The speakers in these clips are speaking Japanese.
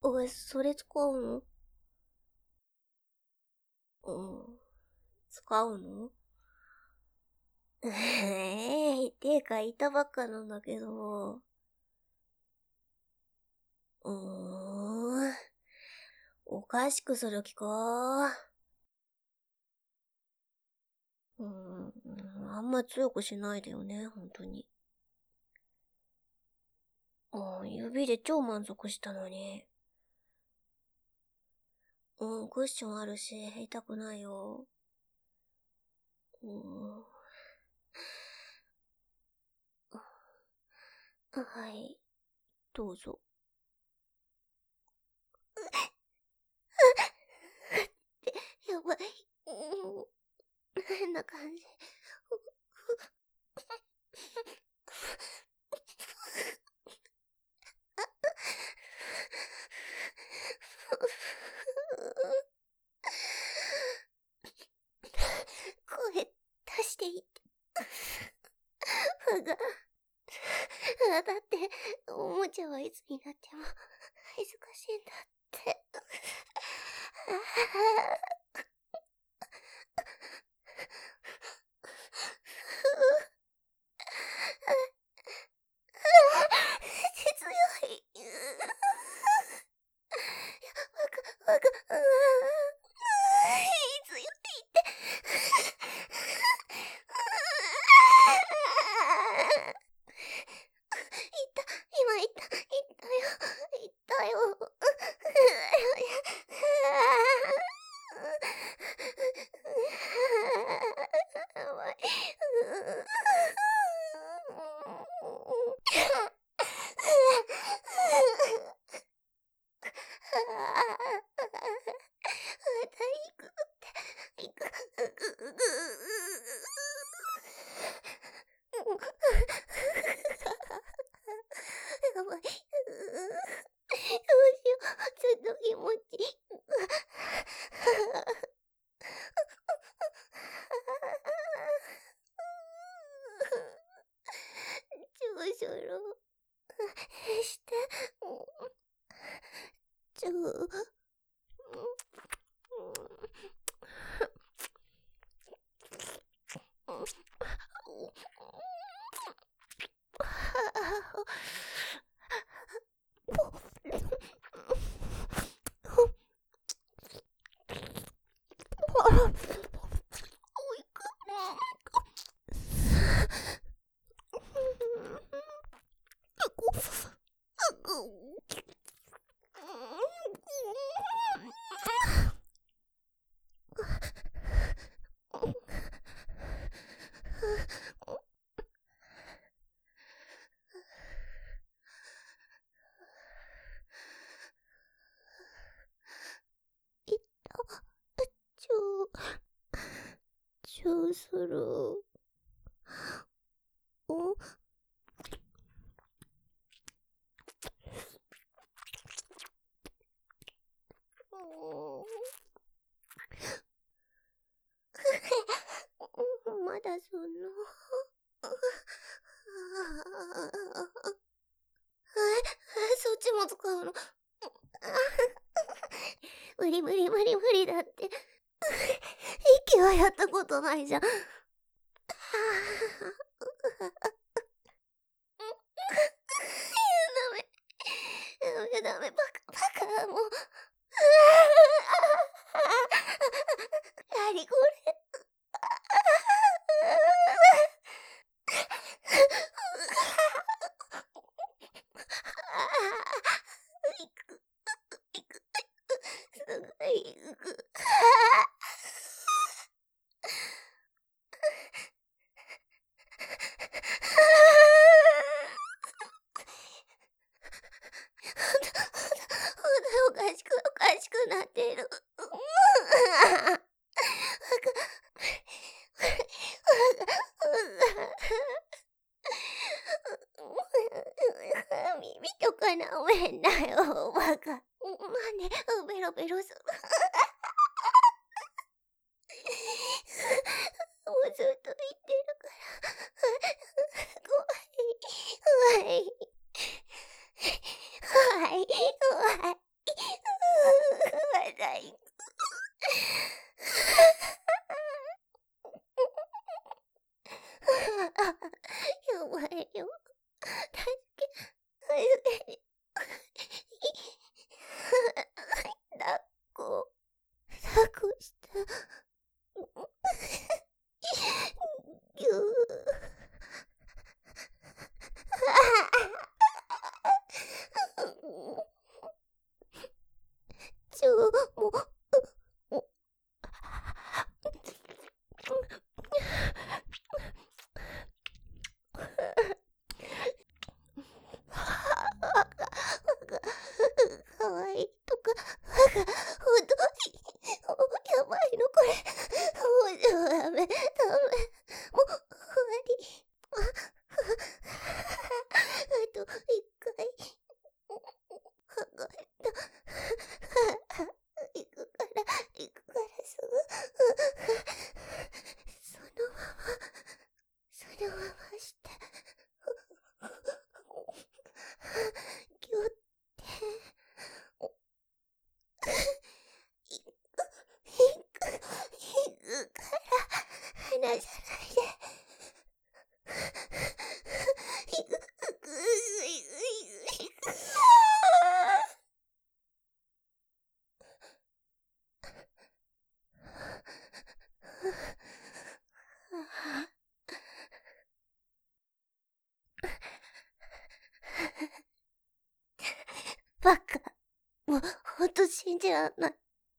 それ使うの？使うの？てか言ったばっかなんだけど。おかしくする気か？あんま強くしないでよね、ほんとに。指で超満足したのに。クッションあるし、痛くないよ。はい、どうぞ。やばい。変な感じ。声出していいって。だって、おもちゃはいつになっても恥ずかしいんだって。強い。強いって。今言ったよ。やばい。やばい。どうしよう。ちょっと気持ちいい。ちょろして。チューする。まだそんな。そっちも使うの？無理だって。息はやったことないじゃん。ダメ、バカ、もう。何これ。おかしくなってる。耳とか舐めんなよ、バカ。ね、ベロベロする。もうずっと言ってるから。怖い。怖い。 バカ。もう、ほんと信じらんない。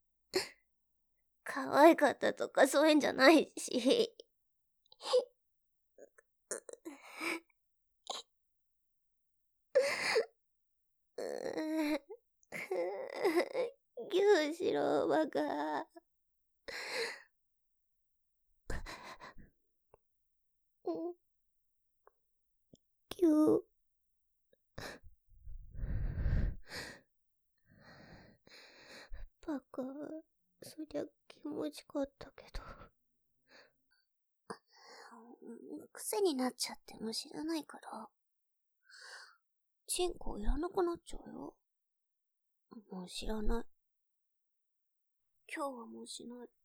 可愛かったとかそういうんじゃないし。ギューしろ、バカ。ギュー。バカ、そりゃ気持ちかったけど。癖になっちゃっても知らないから、チンコいらなくなっちゃうよ。もう知らない。今日はもうしない。